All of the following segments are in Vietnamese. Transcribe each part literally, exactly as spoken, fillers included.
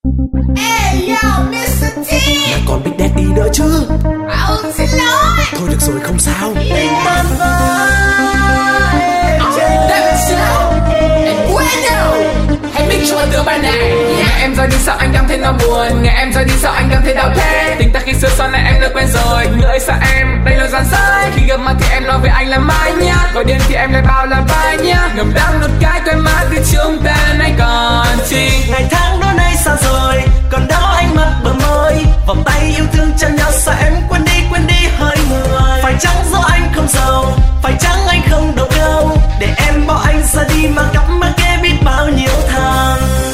Hey yo, mít tơ T. Là còn Big Daddy nữa chứ. Ông xin lỗi. Thôi được rồi, không sao. Tình tan vơi. Để sao? Quên đâu. Hãy biết cho từ bài này. Ngày em rời đi sao anh cảm thấy nó buồn. Ngày em rời đi sao anh cảm thấy đau thế. Tình ta khi xưa sau này em đã quên rồi. Người ơi sao em đây là gian dối. Khi gặp mặt thì em nói với anh là mai nhá. Gọi điện thì em lại bảo là bye nhá. Ngầm đắng một cái quên mất đi chúng ta nay còn chi. Ngày tháng đó nay xa rồi, còn đó anh mắt bờ môi. Vòng tay yêu thương chân nhau sao em quên đi quên đi hơi người. Phải chăng do anh không giàu, phải chăng anh không đầu câu, để em bỏ anh ra đi mà cặp mắt kế biết bao nhiêu tháng.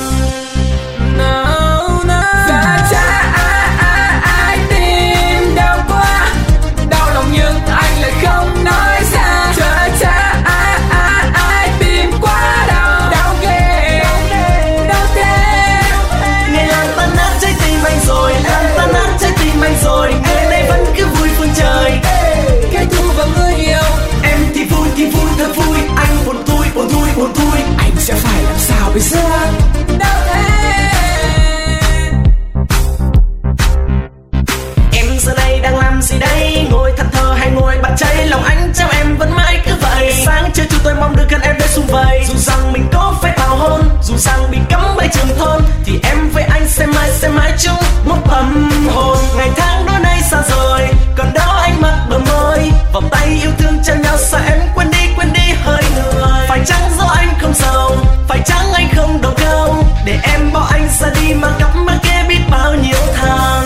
No, no. Giờ cha ai ai ai tìm đau quá, đau lòng nhưng anh lại không nói ra. Giờ cha ai ai ai tìm quá đau, đau ghê, đau thế. Ngày làm tan nát trái tim anh rồi, làm tan nát trái tim anh rồi. Ngày nay vẫn cứ vui phương trời. Kẻ thù và người yêu, Em thì vui thì vui thật vui, anh buồn thui buồn thui buồn thui. Anh sẽ phải làm sao bây giờ? đau thế. Em giờ này đang làm gì đây? Ngồi thẫn thờ hay ngồi bật cháy? Lòng anh trao em vẫn mãi cứ vậy. Sáng trưa chúng tôi mong được gần em đến sum vầy. Dù rằng mình có phải tào hôn, dù rằng bị cấm bởi trường thôn, thì em với anh sẽ mãi sẽ mãi chung một tâm hồn. Ngày tháng đó nay xa rồi, còn đó anh mắt bờ môi. Vòng tay yêu thương chân nhau sao em quên đi quên đi hơi người. Phải chăng do anh không giàu, phải chăng anh không đầu câu, để em bỏ anh ra đi mà cặp mắt kế biết bao nhiêu tháng.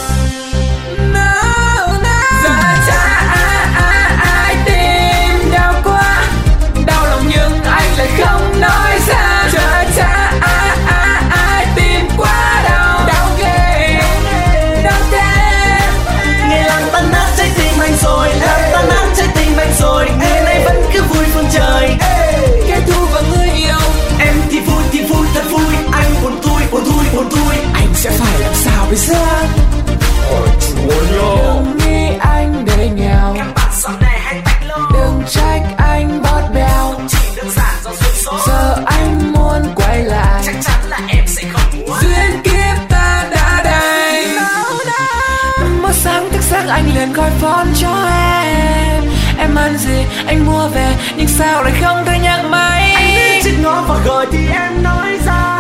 Giờ cha ai ai ai tìm đau quá, đau lòng nhưng anh lại không nói ra. Giờ cha ai ai ai tìm quá đau, đau ghê, đau thế. Ngày làm tan nát trái tim anh rồi, làm tan nát trái tim anh rồi. Ngày nay vẫn cứ vui phương trời. Kẻ thù và người yêu, Em thì vui thì vui thật vui, anh buồn thui buồn thui buồn thui. Anh sẽ phải làm sao bây giờ? đừng nghĩ anh để nghèo, Các bạn sau này hãy tách lô, đừng trách anh bót bèo. chỉ đơn giản do duyên số. Giờ anh muốn quay lại, Chắc chắn là em sẽ không muốn. duyên kiếp ta đã đầy. Một sáng thức giấc anh liền gọi phone cho em. Em ăn gì anh mua về, nhưng sao lại không thấy nhấc máy. Anh biết chết ngó và gọi thì em nói ra.